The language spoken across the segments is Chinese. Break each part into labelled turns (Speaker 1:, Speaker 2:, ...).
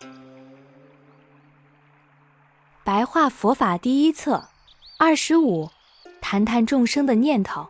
Speaker 1: 白话佛法第一册25，谈谈众生的念头。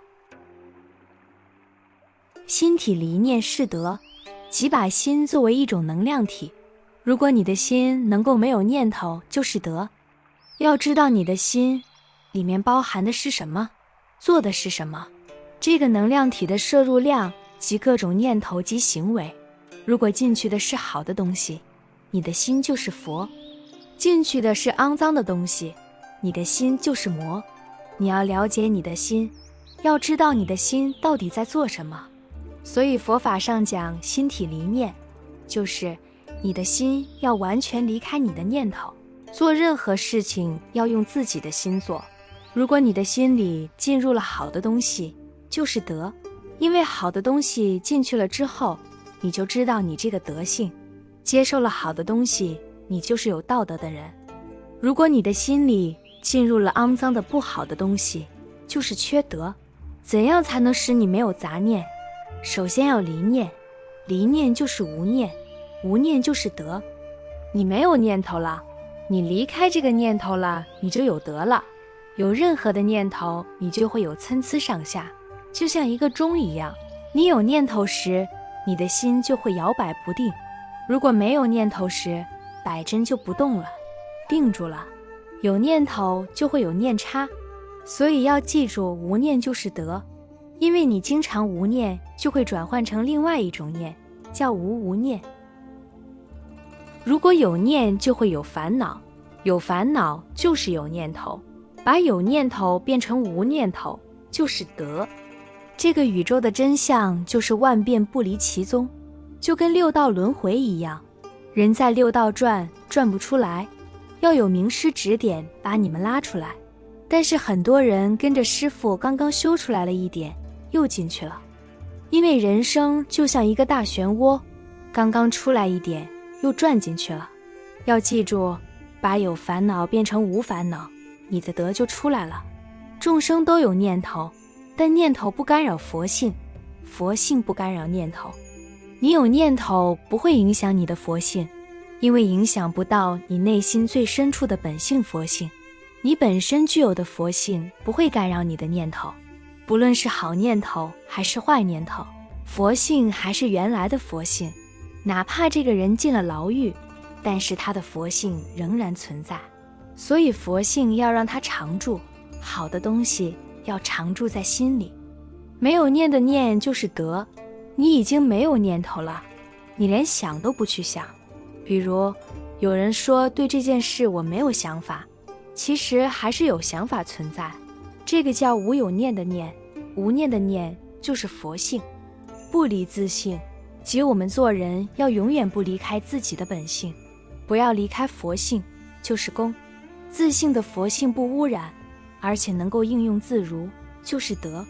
Speaker 1: 心体离念是德，即把心作为一种能量体。如果你的心能够没有念头，就是德。要知道你的心里面包含的是什么，做的是什么，这个能量体的摄入量及各种念头及行为。如果进去的是好的东西，你的心就是佛；进去的是肮脏的东西，你的心就是魔。你要了解你的心，要知道你的心到底在做什么。所以佛法上讲心体离念，就是你的心要完全离开你的念头，做任何事情要用自己的心做。如果你的心里进入了好的东西，就是德，因为好的东西进去了之后，你就知道你这个德性，接受了好的东西，你就是有道德的人。如果你的心里进入了肮脏的不好的东西，就是缺德。怎样才能使你没有杂念？首先要离念，离念就是无念，无念就是德。你没有念头了，你离开这个念头了，你就有德了。有任何的念头，你就会有参差上下，就像一个钟一样。你有念头时，你的心就会摇摆不定；如果没有念头时，摆针就不动了，定住了。有念头就会有念差，所以要记住，无念就是德。因为你经常无念，就会转换成另外一种念，叫无念。如果有念，就会有烦恼，有烦恼就是有念头，把有念头变成无念头，就是德。这个宇宙的真相就是万变不离其宗，就跟六道轮回一样，人在六道转不出来，要有名师指点把你们拉出来。但是很多人跟着师父刚刚修出来了一点，又进去了。因为人生就像一个大漩涡，刚刚出来一点，又转进去了。要记住，把有烦恼变成无烦恼，你的德就出来了。众生都有念头，但念头不干扰佛性，佛性不干扰念头。你有念头不会影响你的佛性，因为影响不到你内心最深处的本性佛性。你本身具有的佛性不会干扰你的念头，不论是好念头还是坏念头，佛性还是原来的佛性。哪怕这个人进了牢狱，但是他的佛性仍然存在。所以佛性要让它常住，好的东西要常住在心里。没有念的念就是德，你已经没有念头了，你连想都不去想。比如有人说对这件事我没有想法，其实还是有想法存在，这个叫无有念的念。无念的念就是佛性，不离自性，即我们做人要永远不离开自己的本性，不要离开佛性，就是功。自性的佛性不污染，而且能够应用自如，就是德。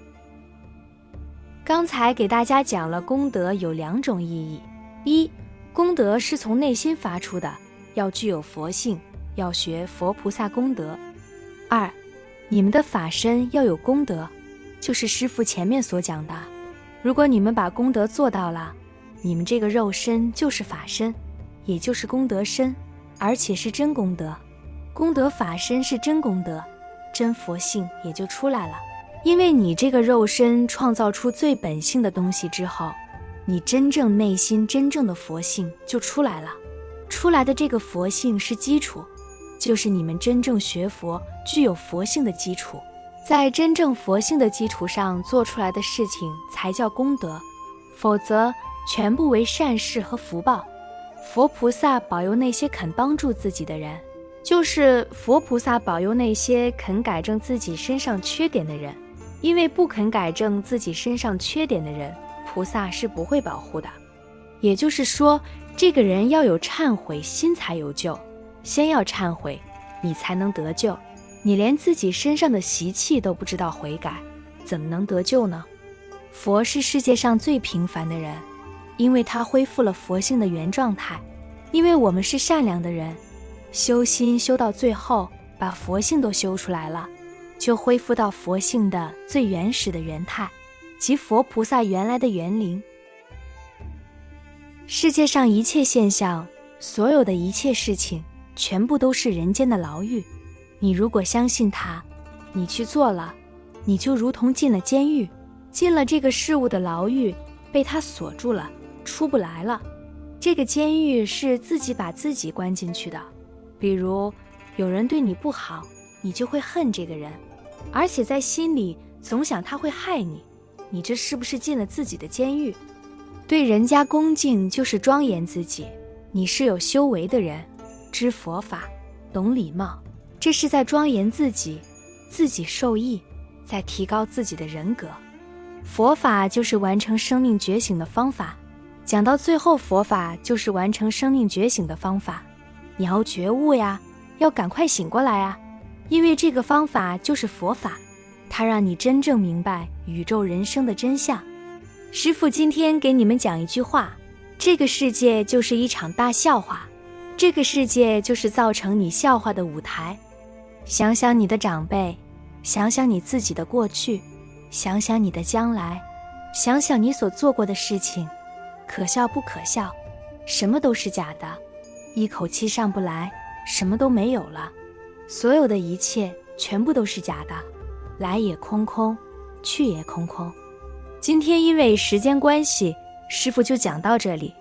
Speaker 1: 刚才给大家讲了功德有两种意义：一，功德是从内心发出的，要具有佛性，要学佛菩萨功德；二，你们的法身要有功德，就是师父前面所讲的，如果你们把功德做到了，你们这个肉身就是法身，也就是功德身，而且是真功德。功德法身是真功德，真佛性也就出来了。因为你这个肉身创造出最本性的东西之后，你真正内心真正的佛性就出来了。出来的这个佛性是基础，就是你们真正学佛具有佛性的基础。在真正佛性的基础上做出来的事情才叫功德，否则全部为善事和福报。佛菩萨保佑那些肯帮助自己的人，就是佛菩萨保佑那些肯改正自己身上缺点的人。因为不肯改正自己身上缺点的人，菩萨是不会保护的。也就是说，这个人要有忏悔心才有救，先要忏悔，你才能得救。你连自己身上的习气都不知道悔改，怎么能得救呢？佛是世界上最平凡的人，因为他恢复了佛性的原状态。因为我们是善良的人，修心修到最后，把佛性都修出来了，就恢复到佛性的最原始的原态，即佛菩萨原来的原灵。世界上一切现象所有的一切事情全部都是人间的牢狱。你如果相信它，你去做了，你就如同进了监狱，进了这个事物的牢狱，被它锁住了，出不来了。这个监狱是自己把自己关进去的。比如有人对你不好，你就会恨这个人，而且在心里总想他会害你，你这是不是进了自己的监狱？对人家恭敬就是庄严自己，你是有修为的人，知佛法，懂礼貌，这是在庄严自己，自己受益，在提高自己的人格。佛法就是完成生命觉醒的方法，讲到最后，佛法就是完成生命觉醒的方法。你要觉悟呀，要赶快醒过来啊，因为这个方法就是佛法，它让你真正明白宇宙人生的真相。师父今天给你们讲一句话，这个世界就是一场大笑话，这个世界就是造成你笑话的舞台。想想你的长辈，想想你自己的过去，想想你的将来，想想你所做过的事情，可笑不可笑？什么都是假的，一口气上不来，什么都没有了。所有的一切全部都是假的，来也空空，去也空空。今天因为时间关系，师父就讲到这里。